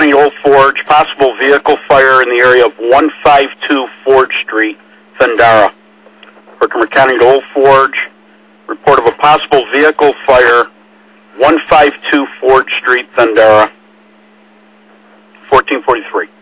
McCounty Old Forge, possible vehicle fire in the area of 152 Forge Street, Thundara. Worker McCounty Old Forge, report of a possible vehicle fire, 152 Forge Street, Thundara, 1443.